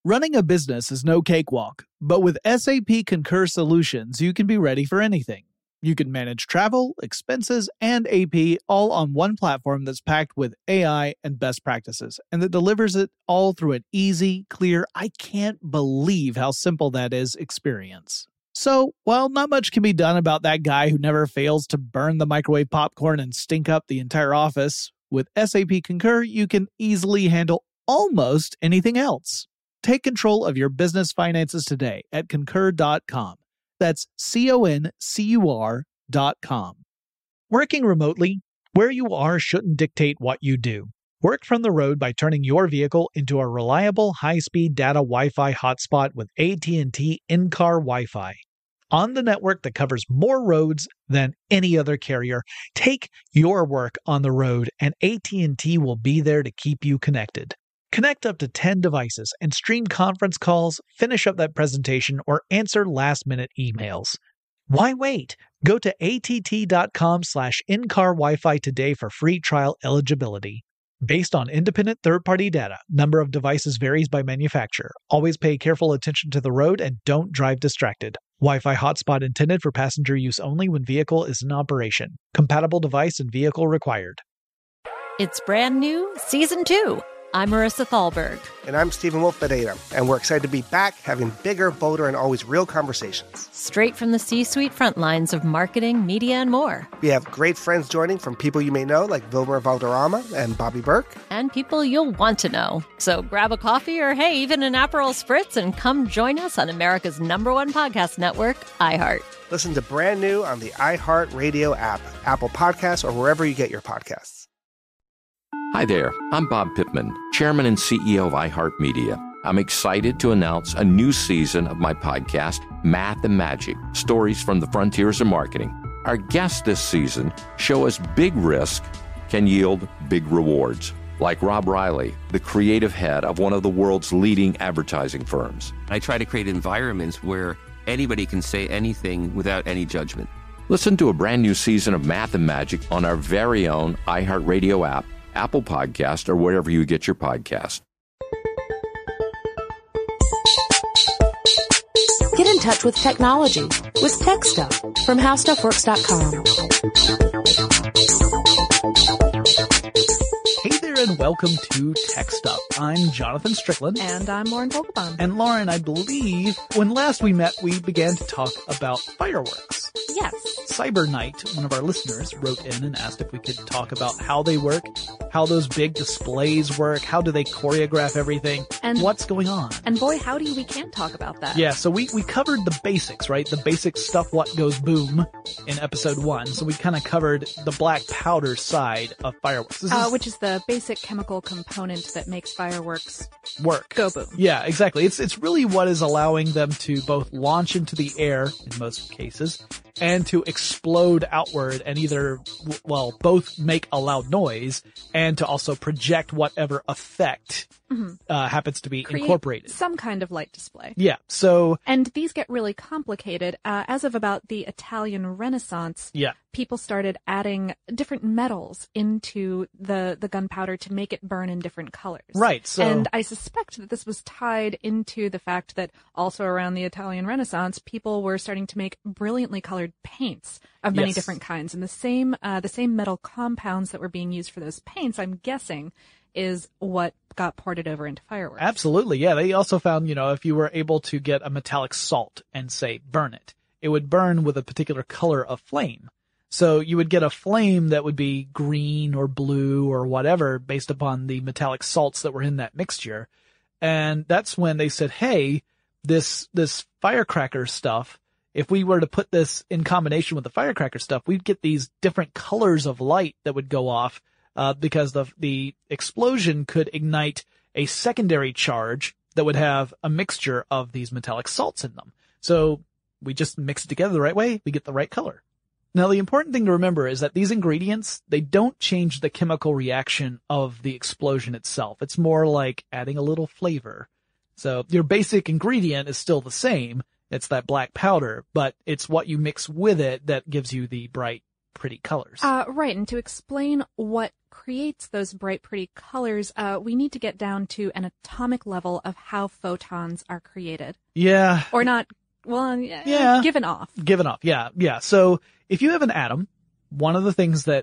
Running a business is no cakewalk, but with SAP Concur Solutions, you can be ready for anything. You can manage travel, expenses, and AP all on one platform that's packed with AI and best practices, and that delivers it all through an easy, clear, I can't believe how simple that is experience. So, while not much can be done about that guy who never fails to burn the microwave popcorn and stink up the entire office, with SAP Concur, you can easily handle almost anything else. Take control of your business finances today at Concur.com. That's CONCUR.com. Working remotely, where you are shouldn't dictate what you do. Work from the road by turning your vehicle into a reliable high-speed data Wi-Fi hotspot with AT&T in-car Wi-Fi. On the network that covers more roads than any other carrier, take your work on the road and AT&T will be there to keep you connected. Connect up to 10 devices and stream conference calls, finish up that presentation, or answer last-minute emails. Why wait? Go to att.com/in-car Wi-Fi today for free trial eligibility. Based on independent third-party data, number of devices varies by manufacturer. Always pay careful attention to the road and don't drive distracted. Wi-Fi hotspot intended for passenger use only when vehicle is in operation. Compatible device and vehicle required. It's brand new, Season 2. I'm Marissa Thalberg. And I'm Stephen Wolf Pereira, and we're excited to be back having bigger, bolder, and always real conversations. Straight from the C-suite front lines of marketing, media, and more. We have great friends joining from people you may know, like Wilmer Valderrama and Bobby Burke. And people you'll want to know. So grab a coffee or, hey, even an Aperol Spritz and come join us on America's #1 podcast network, iHeart. Listen to Brand New on the iHeart Radio app, Apple Podcasts, or wherever you get your podcasts. Hi there, I'm Bob Pittman, Chairman and CEO of iHeartMedia. I'm excited to announce a new season of my podcast, Math and Magic, Stories from the Frontiers of Marketing. Our guests this season show us big risk can yield big rewards, like Rob Riley, the creative head of one of the world's leading advertising firms. I try to create environments where anybody can say anything without any judgment. Listen to a brand new season of Math and Magic on our very own iHeartRadio app, Apple Podcast, or wherever you get your podcast. Get in touch with technology with Tech Stuff from HowStuffWorks.com. Hey there and welcome to Tech Stuff. I'm Jonathan Strickland. And I'm Lauren Vogelbaum. And Lauren, I believe when last we met, we began to talk about fireworks. Yes. Cyber Knight, one of our listeners, wrote in and asked if we could talk about how they work, how those big displays work, how do they choreograph everything, and what's going on. And boy, howdy, we can talk about that. Yeah, so we covered the basics, right? The basic stuff, what goes boom in episode 1. So we kind of covered the black powder side of fireworks. Which is the basic chemical component that makes fireworks work. Go boom. Yeah, exactly. It's really what is allowing them to both launch into the air, in most cases, and to explode outward and either, well, both make a loud noise and to also project whatever effect happens to be create incorporated. Some kind of light display. Yeah, so... And these get really complicated. As of about the Italian Renaissance, people started adding different metals into the gunpowder to make it burn in different colors. Right, so... And I suspect that this was tied into the fact that also around the Italian Renaissance, people were starting to make brilliantly colored paints of many different kinds. And the same metal compounds that were being used for those paints, I'm guessing, is what got ported over into fireworks. Absolutely, yeah. They also found, if you were able to get a metallic salt and, say, burn it, it would burn with a particular color of flame. So you would get a flame that would be green or blue or whatever based upon the metallic salts that were in that mixture. And that's when they said, hey, this firecracker stuff, if we were to put this in combination with the firecracker stuff, we'd get these different colors of light that would go off. Because the explosion could ignite a secondary charge that would have a mixture of these metallic salts in them. So we just mix it together the right way, we get the right color. Now, the important thing to remember is that these ingredients, they don't change the chemical reaction of the explosion itself. It's more like adding a little flavor. So your basic ingredient is still the same. It's that black powder, but it's what you mix with it that gives you the bright, pretty colors. Right. And to explain what creates those bright, pretty colors, we need to get down to an atomic level of how photons are created. Yeah. Or not, well, yeah. Given off. Yeah. So if you have an atom, one of the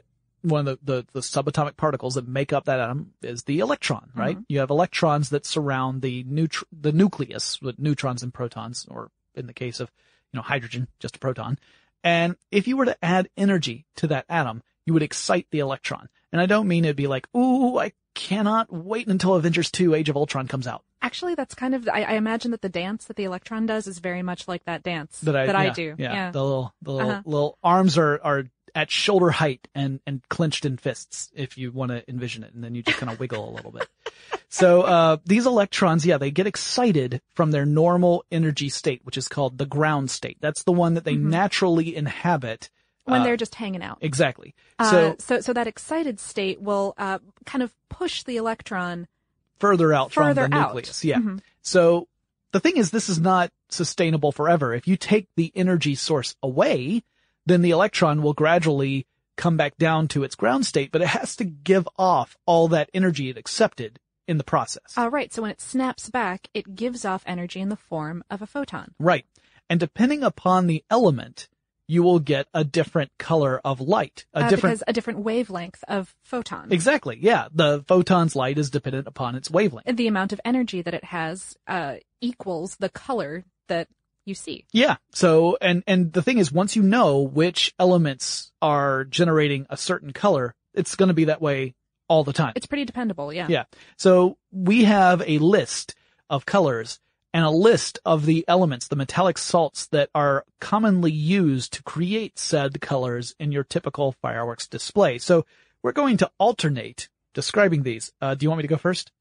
subatomic particles that make up that atom is the electron, right? Mm-hmm. You have electrons that surround the nucleus with neutrons and protons, or in the case of, hydrogen, just a proton. And if you were to add energy to that atom, you would excite the electron. And I don't mean it'd be like, ooh, I cannot wait until Avengers 2 Age of Ultron comes out. Actually, that's kind of, I imagine that the dance that the electron does is very much like that dance that I do. Yeah. The little arms are at shoulder height and clenched in fists, if you want to envision it. And then you just kind of wiggle a little bit. So, these electrons, they get excited from their normal energy state, which is called the ground state. That's the one that they naturally inhabit. When they're just hanging out. Exactly. So that excited state will, kind of push the electron further out from the nucleus. Yeah. Mm-hmm. So the thing is, this is not sustainable forever. If you take the energy source away, then the electron will gradually come back down to its ground state, but it has to give off all that energy it accepted in the process. Right. So when it snaps back, it gives off energy in the form of a photon. Right. And depending upon the element, you will get a different color of light. Because a different wavelength of photon. Exactly. Yeah. The photon's light is dependent upon its wavelength. And the amount of energy that it has, equals the color that you see. Yeah. So, and the thing is, once you know which elements are generating a certain color, it's going to be that way all the time. It's pretty dependable. Yeah. Yeah. So we have a list of colors and a list of the elements, the metallic salts that are commonly used to create said colors in your typical fireworks display. So we're going to alternate describing these. Do you want me to go first?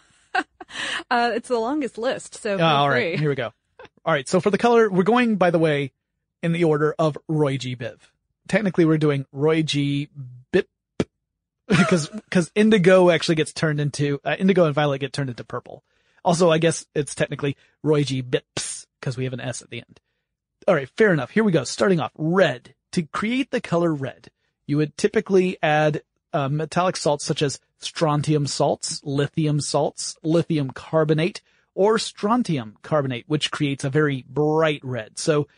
It's the longest list, so all right, here we go. All right, so for the color, we're going, by the way, in the order of Roy G. Biv. Technically, we're doing Roy G. Bip because indigo actually gets turned into indigo and violet get turned into purple. Also, I guess it's technically Roy G. Bips, because we have an S at the end. All right, fair enough. Here we go. Starting off, red. To create the color red, you would typically add metallic salts such as strontium salts, lithium carbonate, or strontium carbonate, which creates a very bright red. So,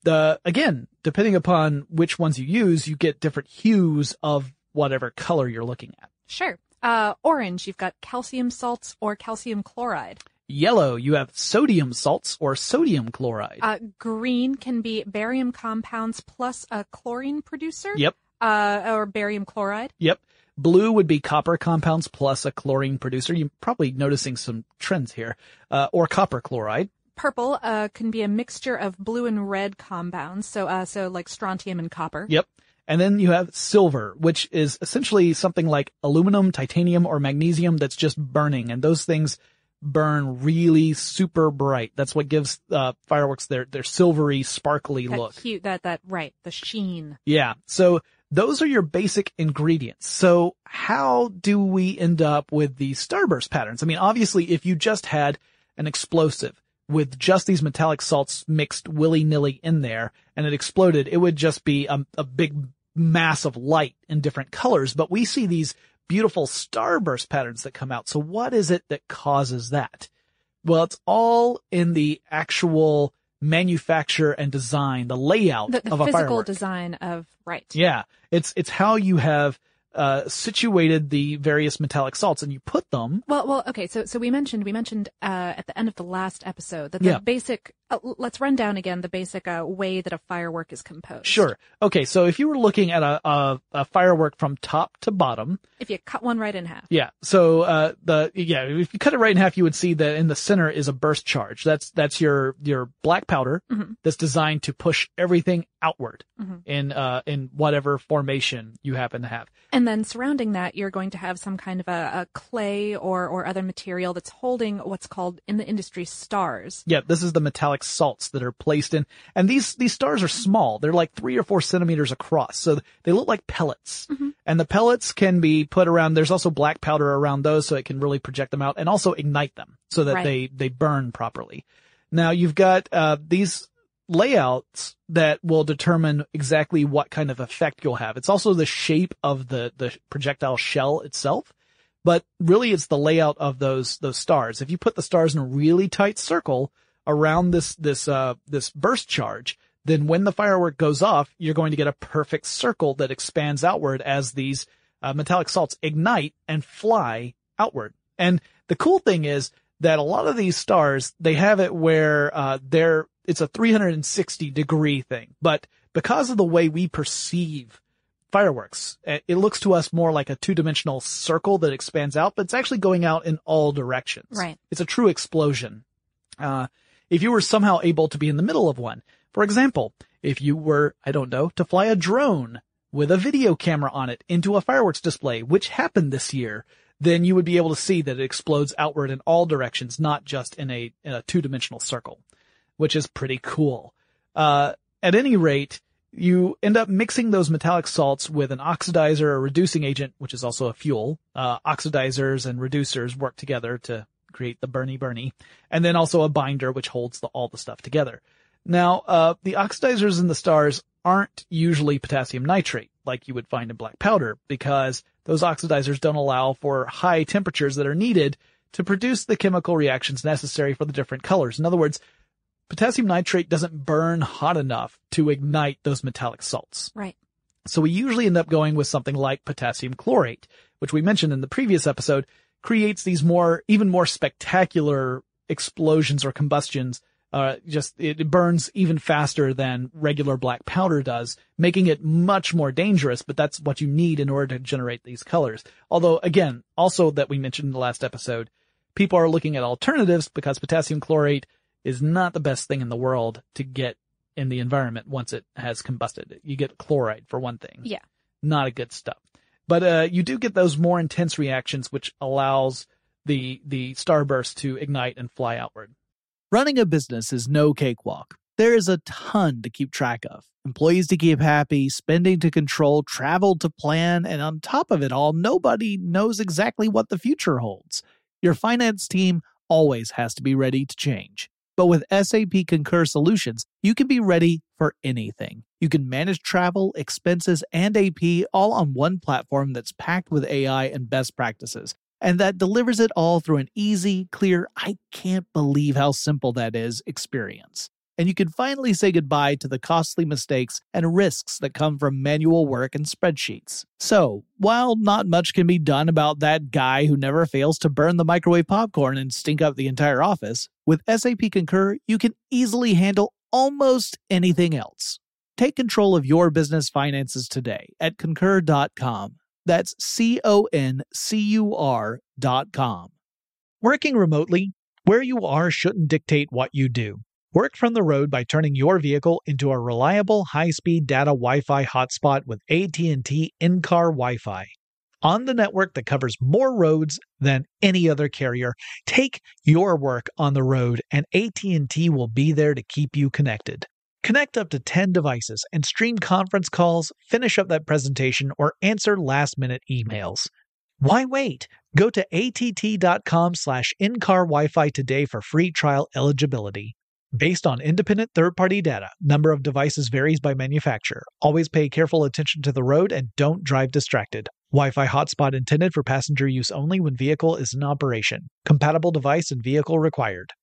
again, depending upon which ones you use, you get different hues of whatever color you're looking at. Sure. Orange, you've got calcium salts or calcium chloride. Yellow, you have sodium salts or sodium chloride. Green can be barium compounds plus a chlorine producer. Yep. Or barium chloride. Yep. Blue would be copper compounds plus a chlorine producer. You're probably noticing some trends here. Or copper chloride. Purple, can be a mixture of blue and red compounds. So like strontium and copper. Yep. And then you have silver, which is essentially something like aluminum, titanium, or magnesium that's just burning. And those things burn really super bright. That's what gives fireworks their silvery, sparkly look. Cute, right, the sheen. Yeah. So those are your basic ingredients. So how do we end up with these starburst patterns? I mean, obviously, if you just had an explosive with just these metallic salts mixed willy-nilly in there and it exploded, it would just be a big mass of light in different colors. But we see these beautiful starburst patterns that come out. So what is it that causes that? Well, it's all in the actual manufacture and design, the layout of a firework. The physical design of, right. Yeah. It's how you have situated the various metallic salts and you put them. Well, okay. So we mentioned, at the end of the last episode that the basic, let's run down again the basic, way that a firework is composed. Sure. Okay. So if you were looking at a firework from top to bottom. If you cut one right in half. Yeah. So, if you cut it right in half, you would see that in the center is a burst charge. That's your black powder that's designed to push everything outward in whatever formation you happen to have. And then surrounding that, you're going to have some kind of a clay or other material that's holding what's called in the industry stars. Yeah, this is the metallic salts that are placed in. And these stars are small. They're like 3 or 4 centimeters across. So they look like pellets. And the pellets can be put around. There's also black powder around those so it can really project them out and also ignite them so that they burn properly. Now you've got these layouts that will determine exactly what kind of effect you'll have. It's also the shape of the projectile shell itself, but really it's the layout of those stars. If you put the stars in a really tight circle around this burst charge, then when the firework goes off, you're going to get a perfect circle that expands outward as these metallic salts ignite and fly outward. And the cool thing is that a lot of these stars, they have it where it's a 360 degree thing. But because of the way we perceive fireworks, it looks to us more like a two-dimensional circle that expands out, but it's actually going out in all directions. Right. It's a true explosion. If you were somehow able to be in the middle of one, for example, if you were, I don't know, to fly a drone with a video camera on it into a fireworks display, which happened this year, then you would be able to see that it explodes outward in all directions, not just in a two-dimensional circle, which is pretty cool. At any rate, you end up mixing those metallic salts with an oxidizer or reducing agent, which is also a fuel. Oxidizers and reducers work together to create the burny, and then also a binder, which holds all the stuff together. Now, the oxidizers in the stars aren't usually potassium nitrate like you would find in black powder, because those oxidizers don't allow for high temperatures that are needed to produce the chemical reactions necessary for the different colors. In other words, potassium nitrate doesn't burn hot enough to ignite those metallic salts. Right. So we usually end up going with something like potassium chlorate, which we mentioned in the previous episode, creates these even more spectacular explosions or combustions. It burns even faster than regular black powder does, making it much more dangerous, but that's what you need in order to generate these colors. Although, again, also that we mentioned in the last episode, people are looking at alternatives because potassium chlorate is not the best thing in the world to get in the environment once it has combusted. You get chloride, for one thing. Yeah. Not a good stuff. But you do get those more intense reactions, which allows the starburst to ignite and fly outward. Running a business is no cakewalk. There is a ton to keep track of. Employees to keep happy, spending to control, travel to plan, and on top of it all, nobody knows exactly what the future holds. Your finance team always has to be ready to change. But with SAP Concur Solutions, you can be ready for anything. You can manage travel, expenses, and AP all on one platform that's packed with AI and best practices, and that delivers it all through an easy, clear, I can't believe how simple that is experience. And you can finally say goodbye to the costly mistakes and risks that come from manual work and spreadsheets. So, while not much can be done about that guy who never fails to burn the microwave popcorn and stink up the entire office, with SAP Concur, you can easily handle almost anything else. Take control of your business finances today at Concur.com. That's CONCUR.com. Working remotely, where you are shouldn't dictate what you do. Work from the road by turning your vehicle into a reliable high-speed data Wi-Fi hotspot with AT&T in-car Wi-Fi. On the network that covers more roads than any other carrier, take your work on the road and AT&T will be there to keep you connected. Connect up to 10 devices and stream conference calls, finish up that presentation, or answer last-minute emails. Why wait? Go to att.com/in-car Wi-Fi today for free trial eligibility. Based on independent third-party data, number of devices varies by manufacturer. Always pay careful attention to the road and don't drive distracted. Wi-Fi hotspot intended for passenger use only when vehicle is in operation. Compatible device and vehicle required.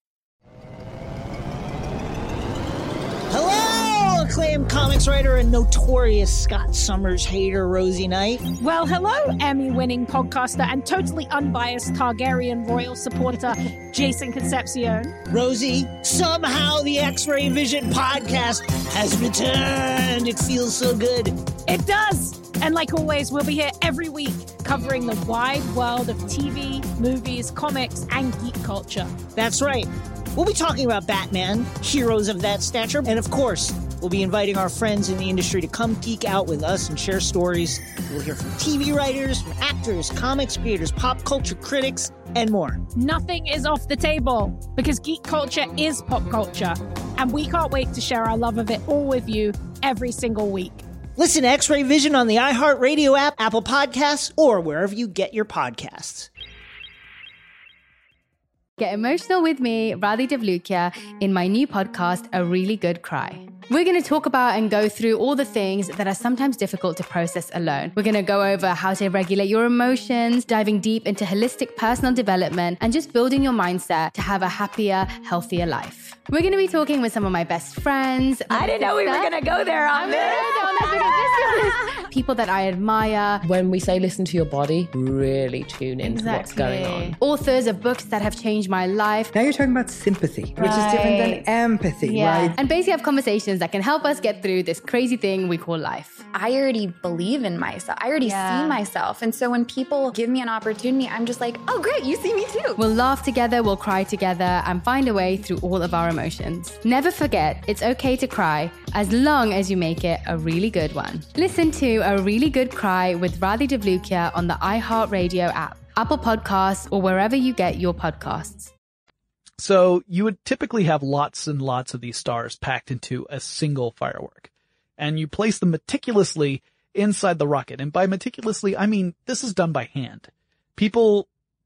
Hello, acclaimed comics writer and notorious Scott Summers hater, Rosie Knight. Well, hello, Emmy-winning podcaster and totally unbiased Targaryen royal supporter, Jason Concepcion. Rosie, somehow the X-Ray Vision podcast has returned. It feels so good. It does. And like always, we'll be here every week covering the wide world of TV, movies, comics, and geek culture. That's right. We'll be talking about Batman, heroes of that stature, and of course, we'll be inviting our friends in the industry to come geek out with us and share stories. We'll hear from TV writers, from actors, comics creators, pop culture critics, and more. Nothing is off the table because geek culture is pop culture, and we can't wait to share our love of it all with you every single week. Listen to X-Ray Vision on the iHeartRadio app, Apple Podcasts, or wherever you get your podcasts. Get emotional with me, Radhi Devlukia, in my new podcast, A Really Good Cry. We're going to talk about and go through all the things that are sometimes difficult to process alone. We're going to go over how to regulate your emotions, diving deep into holistic personal development, and just building your mindset to have a happier, healthier life. We're going to be talking with some of my best friends. I didn't know we were going to go there on this. People that I admire. When we say listen to your body, really tune into what's going on. Authors of books that have changed my life. Now you're talking about sympathy, which is different than empathy, right? And basically have conversations that can help us get through this crazy thing we call life. I already believe in myself. I already see myself. And so when people give me an opportunity, I'm just like, oh, great, you see me too. We'll laugh together, we'll cry together, and find a way through all of our emotions. Never forget, it's okay to cry as long as you make it a really good one. Listen to A Really Good Cry with Radhi Devlukia on the iHeartRadio app, Apple Podcasts, or wherever you get your podcasts. So you would typically have lots and lots of these stars packed into a single firework, and you place them meticulously inside the rocket. And by meticulously, I mean this is done by hand. People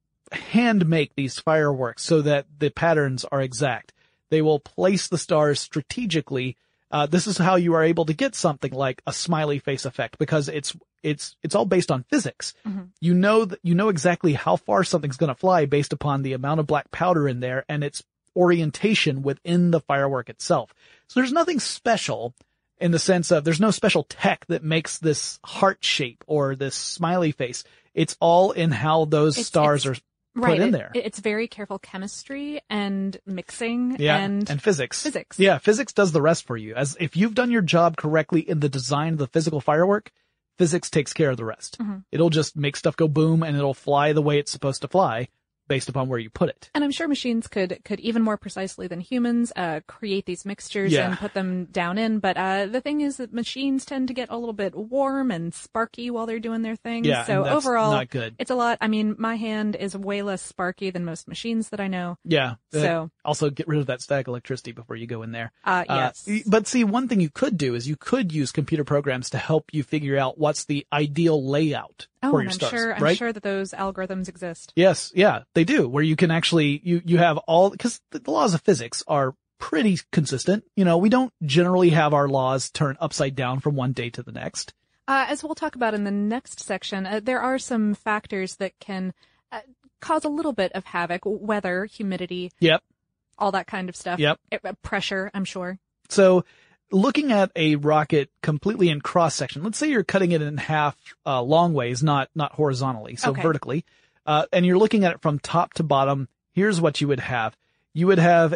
hand make these fireworks so that the patterns are exact. They will place the stars strategically. This is how you are able to get something like a smiley face effect, because it's all based on physics. Mm-hmm. You know exactly how far something's going to fly based upon the amount of black powder in there and its orientation within the firework itself. So there's nothing special in the sense of there's no special tech that makes this heart shape or this smiley face. It's all in how those stars are put in there. It's very careful chemistry and mixing and physics. Physics. Yeah, physics does the rest for you. As if you've done your job correctly in the design of the physical firework, physics takes care of the rest. Mm-hmm. It'll just make stuff go boom and it'll fly the way it's supposed to fly based upon where you put it. And I'm sure machines could even more precisely than humans create these mixtures and put them down in. But the thing is that machines tend to get a little bit warm and sparky while they're doing their thing. Yeah, so and that's overall, not good. It's a lot. I mean, my hand is way less sparky than most machines that I know. Yeah. So also get rid of that static electricity before you go in there. Yes. But see, one thing you could do is you could use computer programs to help you figure out what's the ideal layout for your stars. I'm sure that those algorithms exist. Yes. Yeah, they do, where you can actually, you have all, because the laws of physics are pretty consistent. You know, we don't generally have our laws turn upside down from one day to the next. As we'll talk about in the next section, there are some factors that can cause a little bit of havoc. Weather, humidity. Yep. All that kind of stuff. Yep. Pressure, I'm sure. So looking at a rocket completely in cross section, let's say you're cutting it in half, long ways, not horizontally, so vertically. And you're looking at it from top to bottom. Here's what you would have. You would have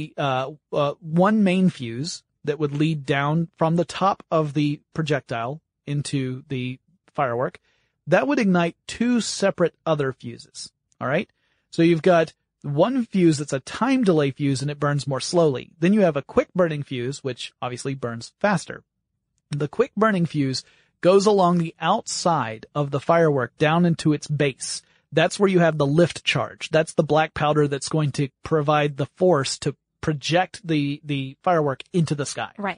one main fuse that would lead down from the top of the projectile into the firework. That would ignite two separate other fuses. All right. So you've got one fuse that's a time delay fuse and it burns more slowly. Then you have a quick burning fuse, which obviously burns faster. The quick burning fuse goes along the outside of the firework down into its base. That's where you have the lift charge. That's the black powder that's going to provide the force to project the firework into the sky. Right.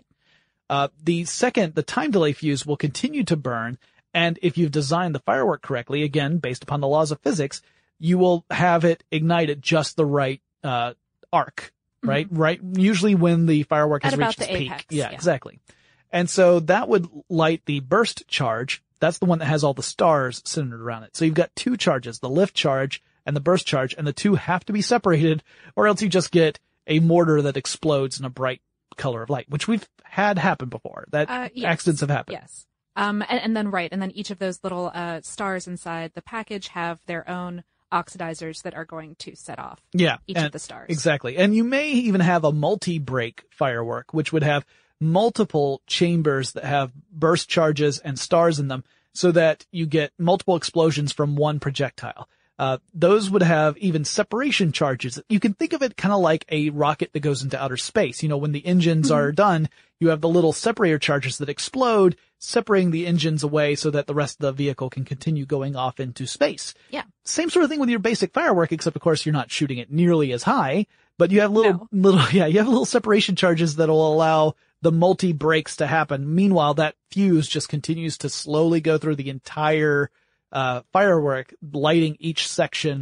The time delay fuse will continue to burn. And if you've designed the firework correctly, again, based upon the laws of physics, you will have it ignite at just the right, arc, right? Mm-hmm. Right. Usually when the firework has reached its peak. Apex, yeah, exactly. And so that would light the burst charge. That's the one that has all the stars centered around it. So you've got two charges, the lift charge and the burst charge, and the two have to be separated or else you just get a mortar that explodes in a bright color of light, which we've had happen before. Accidents have happened. Yes. And then each of those little, stars inside the package have their own oxidizers that are going to set off each of the stars. Exactly. And you may even have a multi-break firework, which would have multiple chambers that have burst charges and stars in them so that you get multiple explosions from one projectile. Those would have even separation charges. You can think of it kind of like a rocket that goes into outer space. You know, when the engines are done, you have the little separator charges that explode, separating the engines away so that the rest of the vehicle can continue going off into space. Yeah. Same sort of thing with your basic firework, except of course you're not shooting it nearly as high, but you have little separation charges that'll allow the multi-breaks to happen. Meanwhile, that fuse just continues to slowly go through the entire firework, lighting each section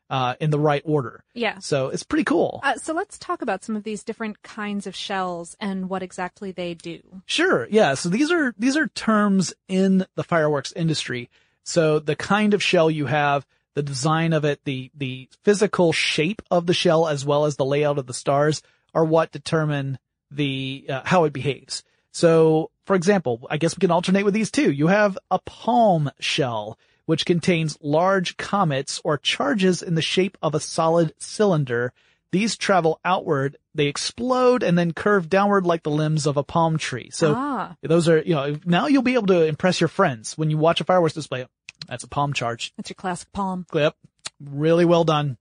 in the right order. Yeah. So it's pretty cool. So let's talk about some of these different kinds of shells and what exactly they do. Sure. Yeah. So these are terms in the fireworks industry. So the kind of shell you have, the design of it, the physical shape of the shell, as well as the layout of the stars are what determine how it behaves. So, for example, I guess we can alternate with these too. You have a palm shell, which contains large comets or charges in the shape of a solid cylinder. These travel outward, they explode, and then curve downward like the limbs of a palm tree. So those are, now you'll be able to impress your friends when you watch a fireworks display. That's a palm charge. That's your classic palm. Yep. Really well done.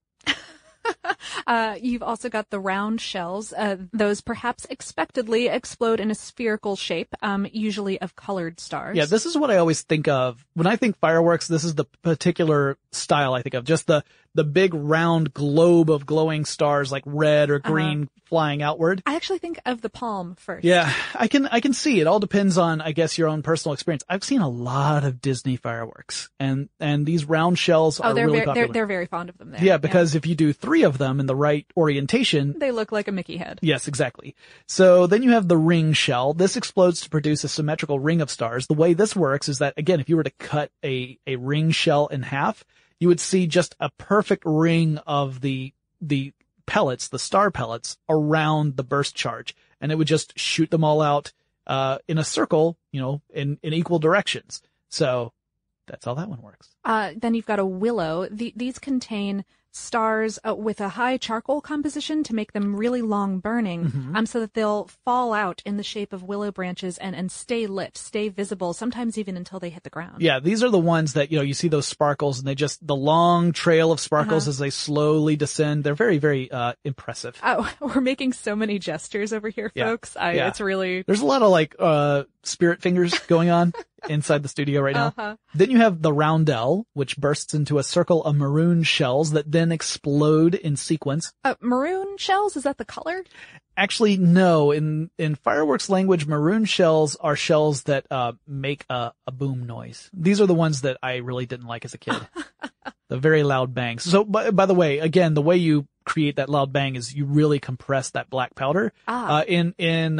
You've also got the round shells. Those perhaps expectedly explode in a spherical shape, usually of colored stars. Yeah, this is what I always think of. When I think fireworks, this is the particular style I think of. Just the big round globe of glowing stars like red or green flying outward. I actually think of the palm first. Yeah, I can see. It all depends on, I guess, your own personal experience. I've seen a lot of Disney fireworks, and these round shells are really popular. They're very fond of them there. Yeah, because if you do 3 of them in the right orientation, they look like a Mickey head. Yes, exactly. So then you have the ring shell. This explodes to produce a symmetrical ring of stars. The way this works is that, again, if you were to cut a ring shell in half, you would see just a perfect ring of the pellets, the star pellets, around the burst charge. And it would just shoot them all out, in a circle, in equal directions. So that's how that one works. Then you've got a willow. These contain stars with a high charcoal composition to make them really long burning, so that they'll fall out in the shape of willow branches and stay lit, stay visible, sometimes even until they hit the ground. Yeah, these are the ones that, you see those sparkles, and the long trail of sparkles as they slowly descend. They're very, very impressive. Oh, we're making so many gestures over here, folks. It's really... There's a lot of spirit fingers going on inside the studio right now. Then you have the roundel, which bursts into a circle of maroon shells that then explode in sequence. Maroon shells? Is that the color? Actually, no. In fireworks language, maroon shells are shells that make a boom noise. These are the ones that I really didn't like as a kid. The very loud bangs. So, by the way, again, the way you create that loud bang is you really compress that black powder. In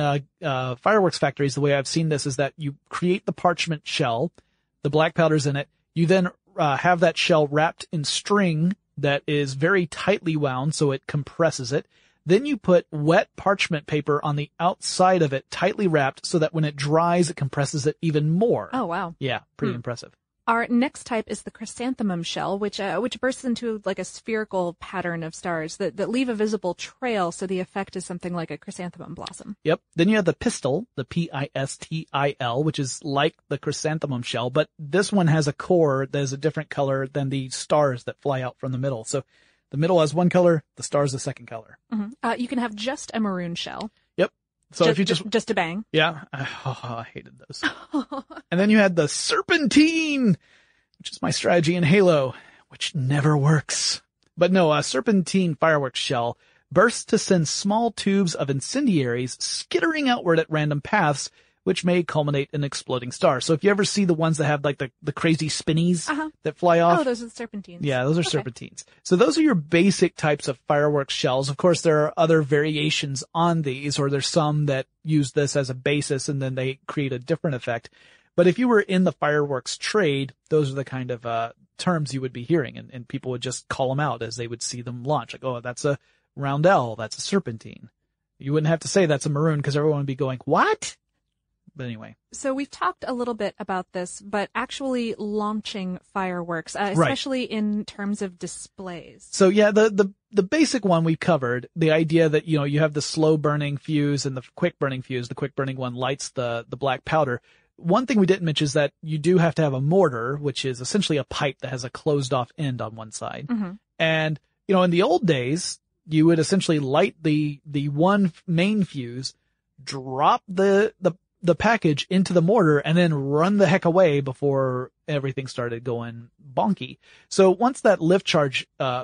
fireworks factories, the way I've seen this is that you create the parchment shell, the black powder's in it. You then have that shell wrapped in string that is very tightly wound, so it compresses it. Then you put wet parchment paper on the outside of it, tightly wrapped, so that when it dries, it compresses it even more. Oh, wow. Yeah, pretty impressive. Our next type is the chrysanthemum shell, which bursts into like a spherical pattern of stars that leave a visible trail, so the effect is something like a chrysanthemum blossom. Yep. Then you have the pistil, the P-I-S-T-I-L, which is like the chrysanthemum shell, but this one has a core that is a different color than the stars that fly out from the middle. So the middle has one color, the star's the second color. You can have just a maroon shell. Yep. So if you just a bang. Yeah. I hated those. And then you had the serpentine, which is my strategy in Halo, which never works. But no, a serpentine fireworks shell bursts to send small tubes of incendiaries skittering outward at random paths, which may culminate in exploding stars. So if you ever see the ones that have like the crazy spinnies that fly off. Oh, those are the serpentines. Yeah, those are serpentines. So those are your basic types of fireworks shells. Of course, there are other variations on these, or there's some that use this as a basis and then they create a different effect. But if you were in the fireworks trade, those are the kind of terms you would be hearing, and people would just call them out as they would see them launch. Like, oh, that's a roundel, that's a serpentine. You wouldn't have to say that's a maroon because everyone would be going, what? But anyway. So we've talked a little bit about this, but actually launching fireworks, especially in terms of displays. So yeah, the basic one we've covered, the idea that, you have the slow burning fuse and the quick burning fuse. The quick burning one lights the black powder. One thing we didn't mention is that you do have to have a mortar, which is essentially a pipe that has a closed off end on one side. And, in the old days, you would essentially light the one main fuse, drop the package into the mortar, and then run the heck away before everything started going bonky. So once that lift charge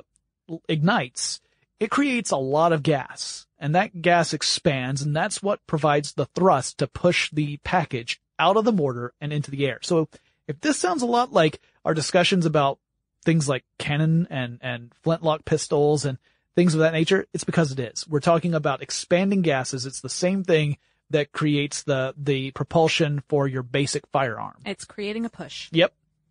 ignites, it creates a lot of gas, and that gas expands, and that's what provides the thrust to push the package out of the mortar and into the air. So if this sounds a lot like our discussions about things like cannon and flintlock pistols and things of that nature, it's because it is. We're talking about expanding gases. It's the same thing that creates the propulsion for your basic firearm. It's creating a push. Yep.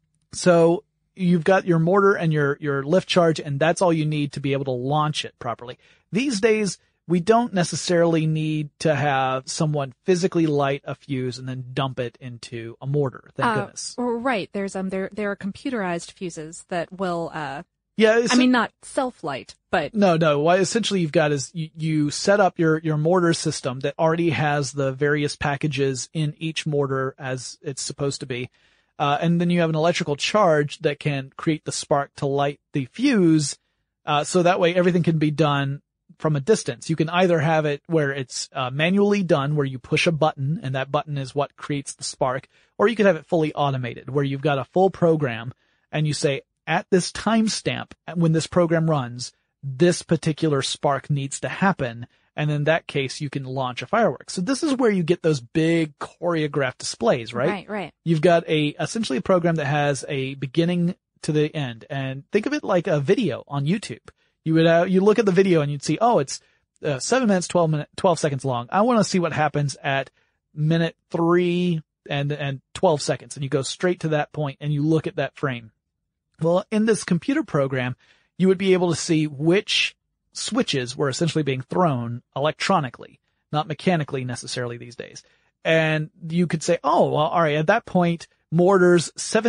So you've got your mortar and your lift charge, and that's all you need to be able to launch it properly. These days, we don't necessarily need to have someone physically light a fuse and then dump it into a mortar. Thank goodness. Right. There are computerized fuses that will, yeah, I mean, not self-light, but. No. What essentially you've got is you set up your mortar system that already has the various packages in each mortar as it's supposed to be. And then you have an electrical charge that can create the spark to light the fuse. So that way everything can be done from a distance. You can either have it where it's manually done, where you push a button and that button is what creates the spark, or you could have it fully automated where you've got a full program and you say, at this timestamp, when this program runs, this particular spark needs to happen. And in that case, you can launch a firework. So this is where you get those big choreographed displays, right? Right. You've got essentially a program that has a beginning to the end. And think of it like a video on YouTube. You look at the video and you'd see, oh, it's 7 minutes, 12 seconds long. I want to see what happens at minute 3 and 12 seconds. And you go straight to that point and you look at that frame. Well, in this computer program, you would be able to see which switches were essentially being thrown electronically, not mechanically necessarily these days. And you could say, oh, well, all right, at that point, mortars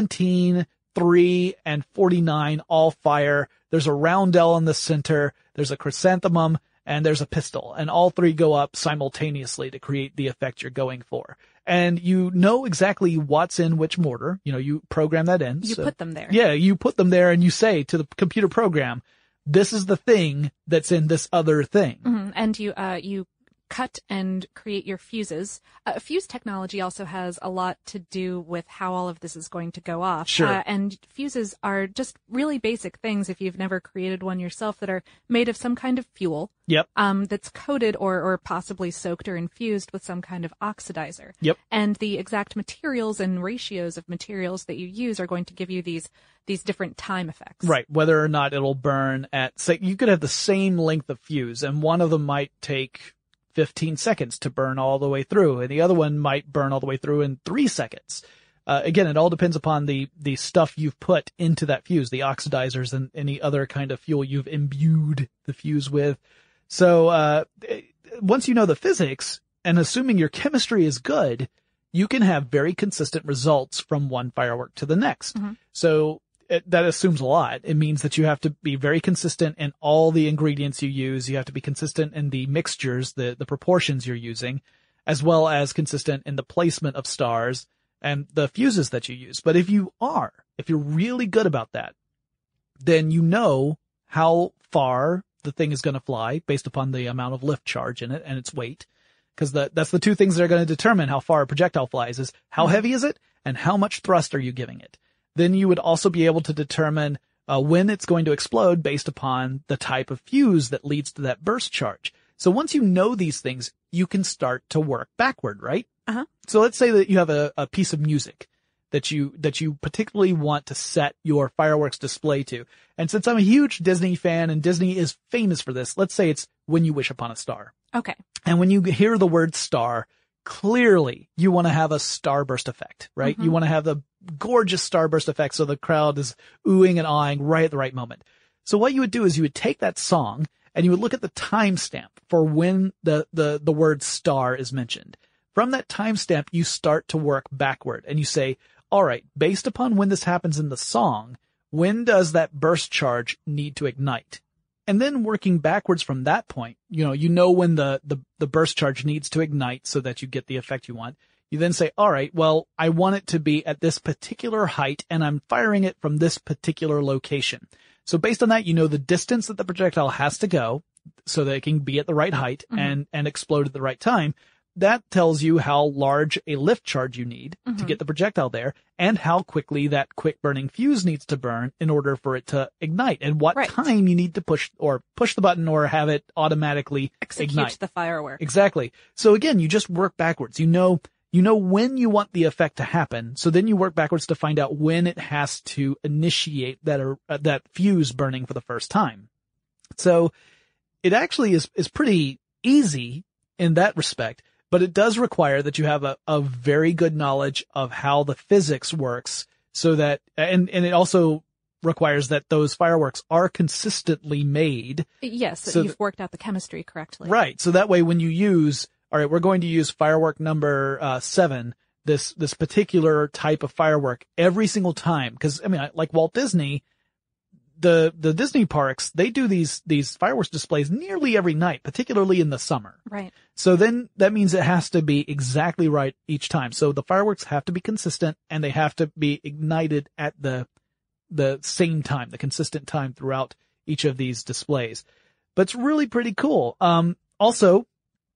17, 3, and 49 all fire. There's a roundel in the center. There's a chrysanthemum and there's a pistol, and all three go up simultaneously to create the effect you're going for. And you know exactly what's in which mortar. You know, you program that in. You put them there. Yeah, you put them there and you say to the computer program, this is the thing that's in this other thing. Mm-hmm. And you cut and create your fuses. Fuse technology also has a lot to do with how all of this is going to go off. Sure. And fuses are just really basic things, if you've never created one yourself, that are made of some kind of fuel. Yep. That's coated or possibly soaked or infused with some kind of oxidizer. Yep. And the exact materials and ratios of materials that you use are going to give you these different time effects. Right. Whether or not it'll burn at, say, you could have the same length of fuse and one of them might take 15 seconds to burn all the way through, and the other one might burn all the way through in 3 seconds. Again, it all depends upon the stuff you've put into that fuse, the oxidizers and any other kind of fuel you've imbued the fuse with. So, once you know the physics, and assuming your chemistry is good, you can have very consistent results from one firework to the next. Mm-hmm. So, that assumes a lot. It means that you have to be very consistent in all the ingredients you use. You have to be consistent in the mixtures, the proportions you're using, as well as consistent in the placement of stars and the fuses that you use. But if you're really good about that, then you know how far the thing is going to fly based upon the amount of lift charge in it and its weight. Because that's the two things that are going to determine how far a projectile flies is how heavy is it and how much thrust are you giving it. Then you would also be able to determine when it's going to explode based upon the type of fuse that leads to that burst charge. So once you know these things, you can start to work backward, right? Uh-huh. So let's say that you have a piece of music that you particularly want to set your fireworks display to. And since I'm a huge Disney fan and Disney is famous for this, let's say it's When You Wish Upon a Star. Okay. And when you hear the word star, clearly you want to have a starburst effect, right? Mm-hmm. You want to have the gorgeous starburst effect so the crowd is oohing and aahing right at the right moment. So what you would do is you would take that song and you would look at the timestamp for when the word star is mentioned. From that timestamp, you start to work backward and you say, all right, based upon when this happens in the song, when does that burst charge need to ignite? And then working backwards from that point, you know when the burst charge needs to ignite so that you get the effect you want. You then say, all right, well, I want it to be at this particular height and I'm firing it from this particular location. So based on that, you know the distance that the projectile has to go so that it can be at the right height and explode at the right time. That tells you how large a lift charge you need to get the projectile there and how quickly that quick burning fuse needs to burn in order for it to ignite and what time you need to push the button or have it automatically execute ignite the firework. Exactly. So again, you just work backwards. You know you know when you want the effect to happen. So then you work backwards to find out when it has to initiate that fuse burning for the first time. So it actually is pretty easy in that respect, but it does require that you have a very good knowledge of how the physics works, so that, and it also requires that those fireworks are consistently made. Yes, so you've worked out the chemistry correctly. Right. So that way when you use, all right, we're going to use firework number 7, this particular type of firework every single time. Cause I mean, like Walt Disney, the Disney parks, they do these fireworks displays nearly every night, particularly in the summer. Right. So then that means it has to be exactly right each time. So the fireworks have to be consistent, and they have to be ignited at the same time, the consistent time throughout each of these displays. But it's really pretty cool. Also,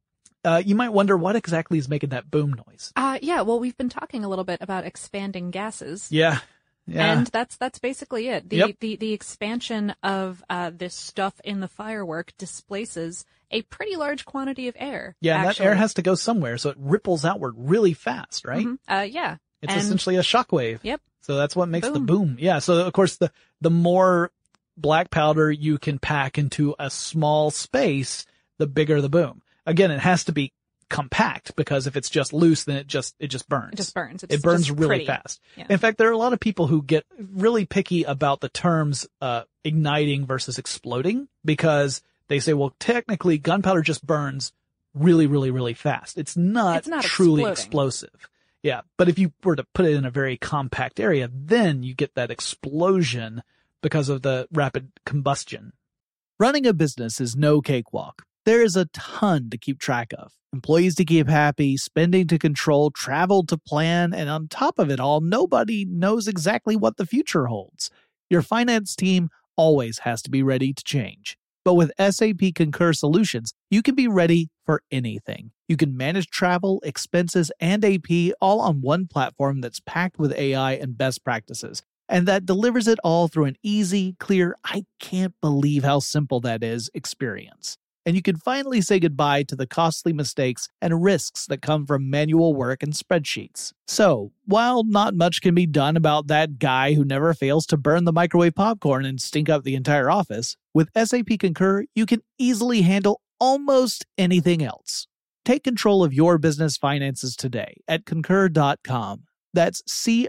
you might wonder what exactly is making that boom noise. Yeah, well, we've been talking a little bit about expanding gases. Yeah. And that's basically it. Yep. The expansion of this stuff in the firework displaces a pretty large quantity of air. Yeah, and actually. that air has to go somewhere, so it ripples outward really fast, right? Mm-hmm. Yeah. It's essentially a shockwave. Yep. So that's what makes the boom. Yeah. So of course the more black powder you can pack into a small space, the bigger the boom. Again, it has to be compact, because if it's just loose, then it just burns. It just burns. It burns really fast. Yeah. In fact, there are a lot of people who get really picky about the terms igniting versus exploding, because they say, well, technically gunpowder just burns really, really, really fast. It's not truly explosive. Yeah. But if you were to put it in a very compact area, then you get that explosion because of the rapid combustion. Running a business is no cakewalk. There is a ton to keep track of. Employees to keep happy, spending to control, travel to plan, and on top of it all, nobody knows exactly what the future holds. Your finance team always has to be ready to change. But with SAP Concur Solutions, you can be ready for anything. You can manage travel, expenses, and AP all on one platform that's packed with AI and best practices, and that delivers it all through an easy, clear, I can't believe how simple that is experience. And you can finally say goodbye to the costly mistakes and risks that come from manual work and spreadsheets. So, while not much can be done about that guy who never fails to burn the microwave popcorn and stink up the entire office, with SAP Concur, you can easily handle almost anything else. Take control of your business finances today at Concur.com. That's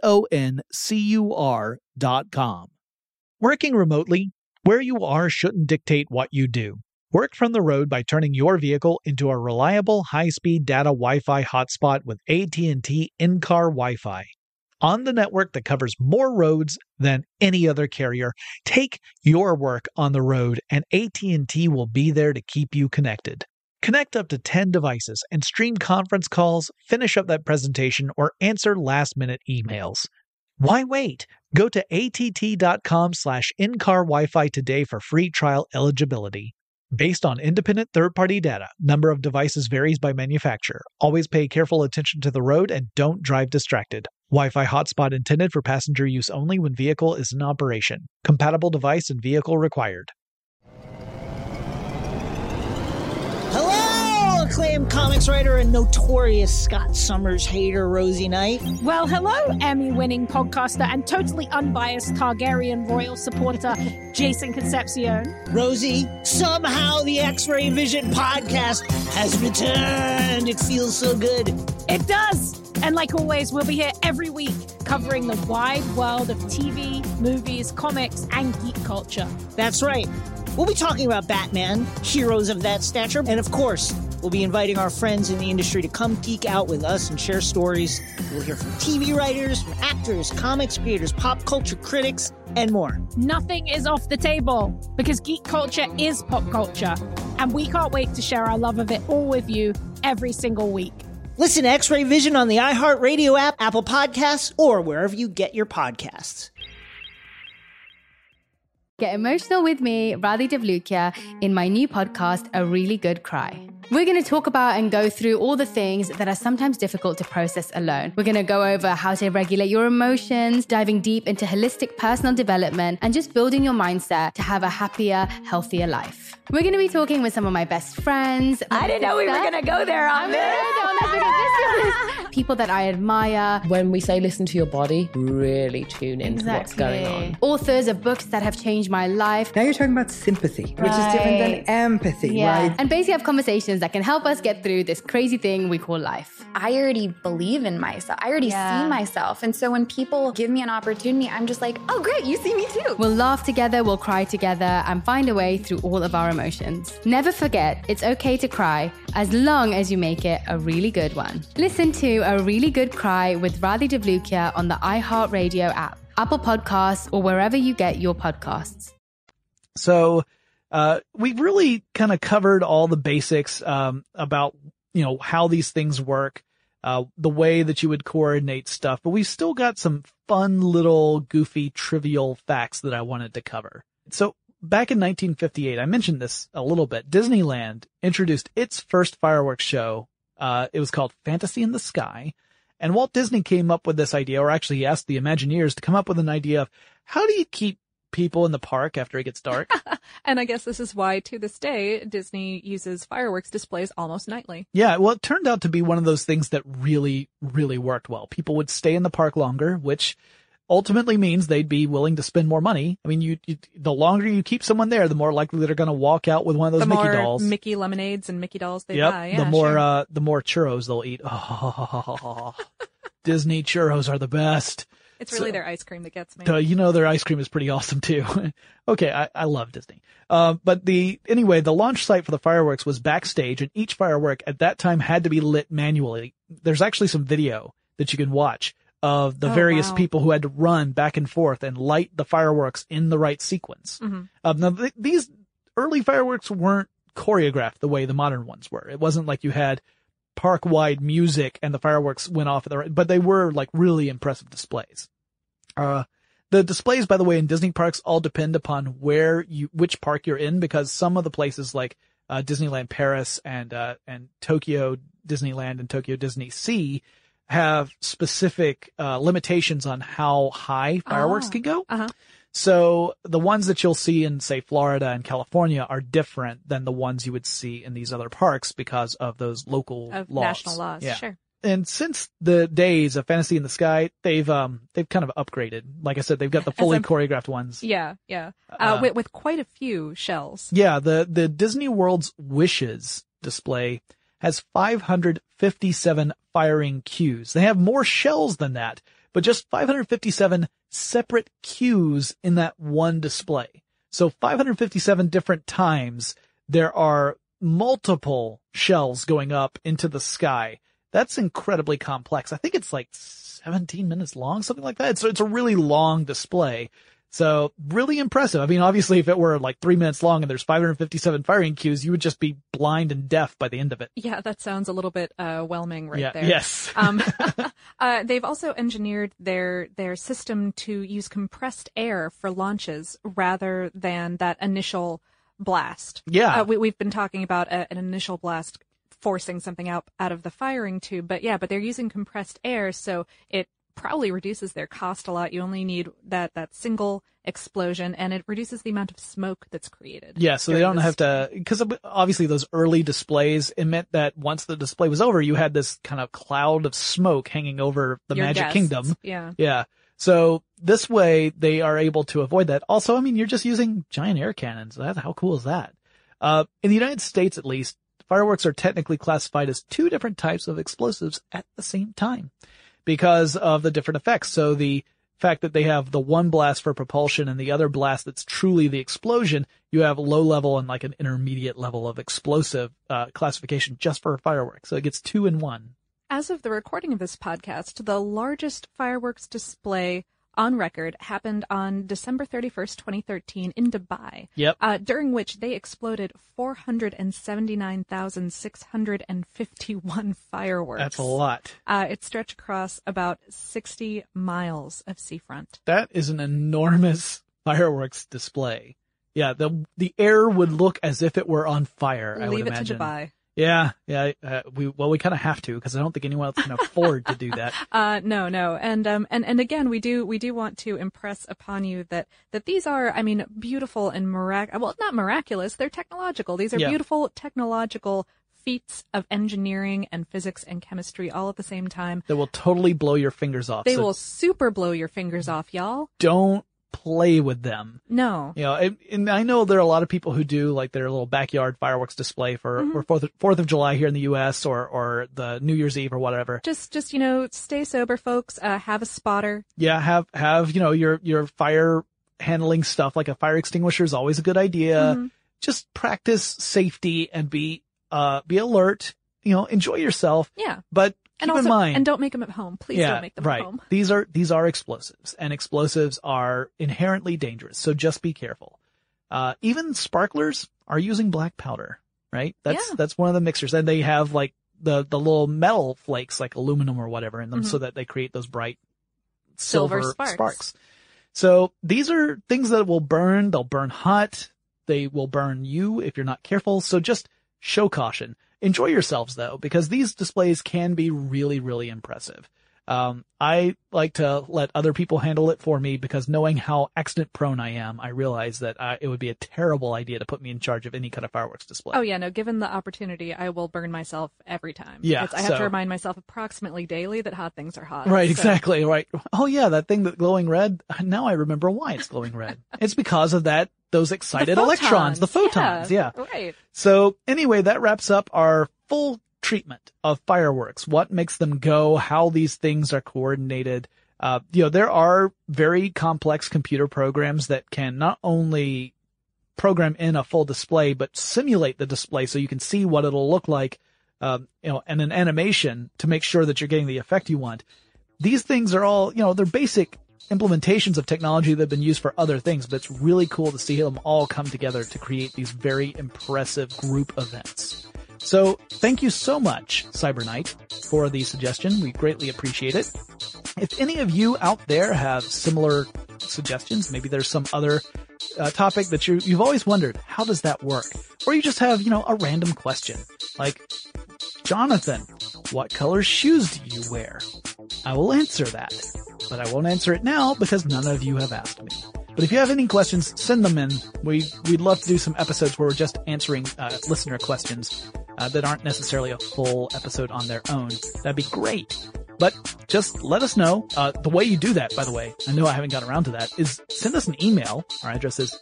CONCUR.com. Working remotely, where you are shouldn't dictate what you do. Work from the road by turning your vehicle into a reliable high-speed data Wi-Fi hotspot with AT&T in-car Wi-Fi. On the network that covers more roads than any other carrier, take your work on the road, and AT&T will be there to keep you connected. Connect up to 10 devices and stream conference calls, finish up that presentation, or answer last-minute emails. Why wait? Go to att.com/in-car Wi-Fi today for free trial eligibility. Based on independent third-party data, number of devices varies by manufacturer. Always pay careful attention to the road and don't drive distracted. Wi-Fi hotspot intended for passenger use only when vehicle is in operation. Compatible device and vehicle required. Hello, acclaimed comics writer and notorious Scott Summers hater, Rosie Knight. Well, hello, Emmy-winning podcaster and totally unbiased Targaryen royal supporter, Jason Concepcion. Rosie, somehow the X-Ray Vision podcast has returned. It feels so good. It does. And like always, we'll be here every week covering the wide world of TV, movies, comics, and geek culture. That's right. We'll be talking about Batman, heroes of that stature, and of course, we'll be inviting our friends in the industry to come geek out with us and share stories. We'll hear from TV writers, from actors, comics creators, pop culture critics, and more. Nothing is off the table, because geek culture is pop culture, and we can't wait to share our love of it all with you every single week. Listen to X-Ray Vision on the iHeartRadio app, Apple Podcasts, or wherever you get your podcasts. Get emotional with me, Radhi Devlukia, in my new podcast, A Really Good Cry. We're going to talk about and go through all the things that are sometimes difficult to process alone. We're going to go over how to regulate your emotions, diving deep into holistic personal development, and just building your mindset to have a happier, healthier life. We're going to be talking with some of my best friends. I didn't know we were going to go there on this. People that I admire. When we say listen to your body, really tune into what's going on. Authors of books that have changed my life. Now you're talking about sympathy, which is different than empathy, right? And basically have conversations that can help us get through this crazy thing we call life. I already believe in myself. I already see myself. And so when people give me an opportunity, I'm just like, oh, great, you see me too. We'll laugh together, we'll cry together, and find a way through all of our emotions. Never forget, it's okay to cry, as long as you make it a really good one. Listen to A Really Good Cry with Radhi Devlukia on the iHeartRadio app, Apple Podcasts, or wherever you get your podcasts. So we've really kind of covered all the basics about, how these things work, the way that you would coordinate stuff, but we've still got some fun little goofy trivial facts that I wanted to cover. So back in 1958, I mentioned this a little bit, Disneyland introduced its first fireworks show. It was called Fantasy in the Sky. And Walt Disney came up with this idea, or actually he asked the Imagineers to come up with an idea of how do you keep people in the park after it gets dark? And I guess this is why, to this day, Disney uses fireworks displays almost nightly. Yeah, well, it turned out to be one of those things that really, really worked well. People would stay in the park longer, which ultimately means they'd be willing to spend more money. I mean, the longer you keep someone there, the more likely they're going to walk out with one of those Mickey dolls. Mickey lemonades and Mickey dolls they buy. Yeah, the more churros they'll eat. Oh, Disney churros are the best. It's really their ice cream that gets me. Their ice cream is pretty awesome too. Okay, I love Disney. But the launch site for the fireworks was backstage, and each firework at that time had to be lit manually. There's actually some video that you can watch of the various people who had to run back and forth and light the fireworks in the right sequence. Mm-hmm. Now these early fireworks weren't choreographed the way the modern ones were. It wasn't like you had park-wide music and the fireworks went off at the right, but they were like really impressive displays. The displays, by the way, in Disney parks all depend upon which park you're in, because some of the places like Disneyland Paris and Tokyo Disneyland and Tokyo Disney Sea have specific limitations on how high fireworks can go. Uh-huh. So the ones that you'll see in, say, Florida and California are different than the ones you would see in these other parks because of those local laws. National laws, yeah. Sure. And since the days of Fantasy in the Sky, they've kind of upgraded. Like I said, they've got the fully choreographed ones. Yeah. With quite a few shells. Yeah, the Disney World's Wishes display has 557 firing cues. They have more shells than that, but just 557 separate cues in that one display. So 557 different times there are multiple shells going up into the sky. That's incredibly complex. I think it's like 17 minutes long, something like that. So it's a really long display. So really impressive. I mean, obviously if it were like 3 minutes long and there's 557 firing cues, you would just be blind and deaf by the end of it. Yeah, that sounds a little bit whelming there. Yes. They've also engineered their system to use compressed air for launches rather than that initial blast. Yeah. We've been talking about an initial blast forcing something out of the firing tube, but they're using compressed air, so it probably reduces their cost a lot. You only need that single explosion, and it reduces the amount of smoke that's created. Yeah, so they don't have to, because obviously those early displays, it meant that once the display was over, you had this kind of cloud of smoke hanging over the Magic Kingdom. Yeah. Yeah. So this way they are able to avoid that. Also, I mean, you're just using giant air cannons. How cool is that? In the United States, at least, fireworks are technically classified as two different types of explosives at the same time because of the different effects. So the fact that they have the one blast for propulsion and the other blast that's truly the explosion, you have low level and like an intermediate level of explosive classification just for fireworks. So it gets 2 in 1. As of the recording of this podcast, the largest fireworks display on record happened on December 31st, 2013 in Dubai. Yep. During which they exploded 479,651 fireworks. That's a lot. It stretched across about 60 miles of seafront. That is an enormous fireworks display. Yeah, the air would look as if it were on fire, I would imagine. Leave it to Dubai. Yeah. We kind of have to, because I don't think anyone else can afford to do that. No. And again, we do want to impress upon you that these are, I mean, beautiful and not miraculous. They're technological. These are beautiful technological feats of engineering and physics and chemistry all at the same time. That will totally blow your fingers off. They will super blow your fingers off, y'all. Don't play with them. No. You know, and I know there are a lot of people who do like their little backyard fireworks display for 4th of July here in the U.S. or the New Year's Eve or whatever. Just stay sober, folks. Have a spotter. Yeah, have your fire handling stuff like a fire extinguisher is always a good idea. Just practice safety and be alert. Enjoy yourself. Yeah. But keep in mind. And don't make them at home. Please don't make them at home. These are explosives, and explosives are inherently dangerous. So just be careful. Even sparklers are using black powder, right? That's one of the mixers. And they have like the little metal flakes, like aluminum or whatever in them, so that they create those bright silver sparks. So these are things that will burn. They'll burn hot. They will burn you if you're not careful. So just show caution. Enjoy yourselves though, because these displays can be really, really impressive. I like to let other people handle it for me because knowing how accident prone I am, I realize that it would be a terrible idea to put me in charge of any kind of fireworks display. Oh yeah, no, given the opportunity, I will burn myself every time. Yeah. I have to remind myself approximately daily that hot things are hot. Right, exactly, right. Oh yeah, that thing that's glowing red, now I remember why it's glowing red. It's because of those excited electrons, the photons. Yeah. Right. So anyway, that wraps up our full treatment of fireworks, what makes them go, how these things are coordinated. There are very complex computer programs that can not only program in a full display, but simulate the display so you can see what it'll look like, and an animation to make sure that you're getting the effect you want. These things are all, they're basic implementations of technology that have been used for other things, but it's really cool to see them all come together to create these very impressive group events. So thank you so much, Cyberknight, for the suggestion. We greatly appreciate it. If any of you out there have similar suggestions, maybe there's some other topic that you've always wondered, how does that work? Or you just have, a random question like, Jonathan, what color shoes do you wear? I will answer that, but I won't answer it now because none of you have asked me. But if you have any questions, send them in. We'd love to do some episodes where we're just answering listener questions that aren't necessarily a full episode on their own. That'd be great. But just let us know. The way you do that, by the way, I know I haven't gotten around to that, is send us an email. Our address is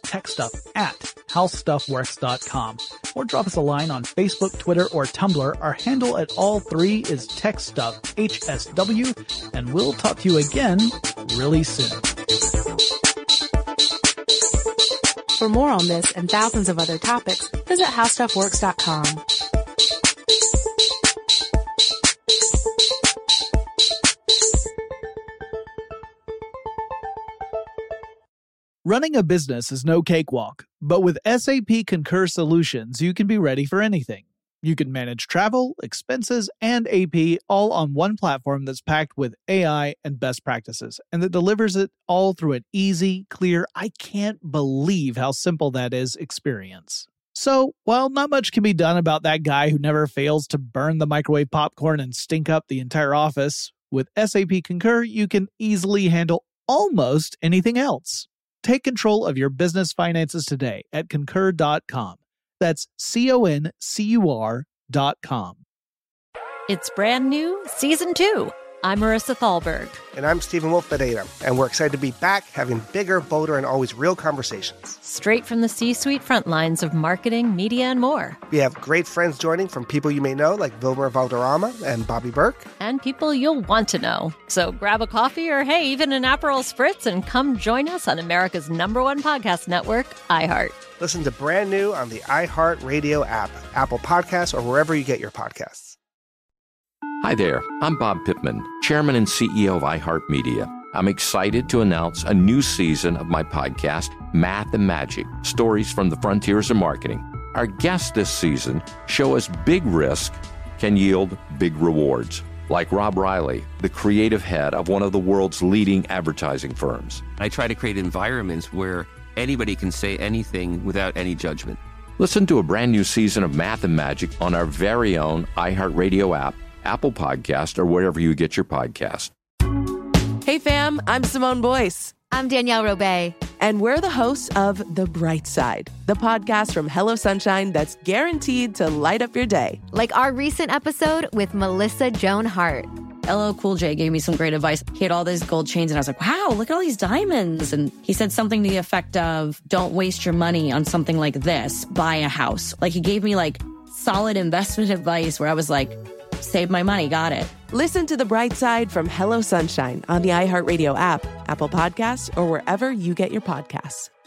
techstuff@howstuffworks.com. Or drop us a line on Facebook, Twitter, or Tumblr. Our handle at all three is techstuffhsw, and we'll talk to you again really soon. For more on this and thousands of other topics, visit howstuffworks.com. Running a business is no cakewalk, but with SAP Concur Solutions, you can be ready for anything. You can manage travel, expenses, and AP all on one platform that's packed with AI and best practices, and that delivers it all through an easy, clear, I can't believe how simple that is experience. So, while not much can be done about that guy who never fails to burn the microwave popcorn and stink up the entire office, with SAP Concur, you can easily handle almost anything else. Take control of your business finances today at concur.com. That's CONCUR.com. It's brand new, Season 2. I'm Marissa Thalberg. And I'm Stephen Wolf-Bedeta. And we're excited to be back having bigger, bolder, and always real conversations. Straight from the C-suite front lines of marketing, media, and more. We have great friends joining from people you may know, like Wilmer Valderrama and Bobby Burke. And people you'll want to know. So grab a coffee or, hey, even an Aperol Spritz and come join us on America's #1 podcast network, iHeart. Listen to Brand New on the iHeart Radio app, Apple Podcasts, or wherever you get your podcasts. Hi there, I'm Bob Pittman, Chairman and CEO of iHeartMedia. I'm excited to announce a new season of my podcast, Math and Magic, Stories from the Frontiers of Marketing. Our guests this season show us big risk can yield big rewards, like Rob Riley, the creative head of one of the world's leading advertising firms. I try to create environments where anybody can say anything without any judgment. Listen to a brand new season of Math and Magic on our very own iHeartRadio app, Apple Podcast, or wherever you get your podcast. Hey fam, I'm Simone Boyce. I'm Danielle Robay. And we're the hosts of The Bright Side, the podcast from Hello Sunshine that's guaranteed to light up your day. Like our recent episode with Melissa Joan Hart. LL Cool J gave me some great advice. He had all these gold chains, and I was like, wow, look at all these diamonds. And he said something to the effect of, don't waste your money on something like this. Buy a house. Like, he gave me like solid investment advice where I was like, save my money, got it. Listen to The Bright Side from Hello Sunshine on the iHeartRadio app, Apple Podcasts, or wherever you get your podcasts.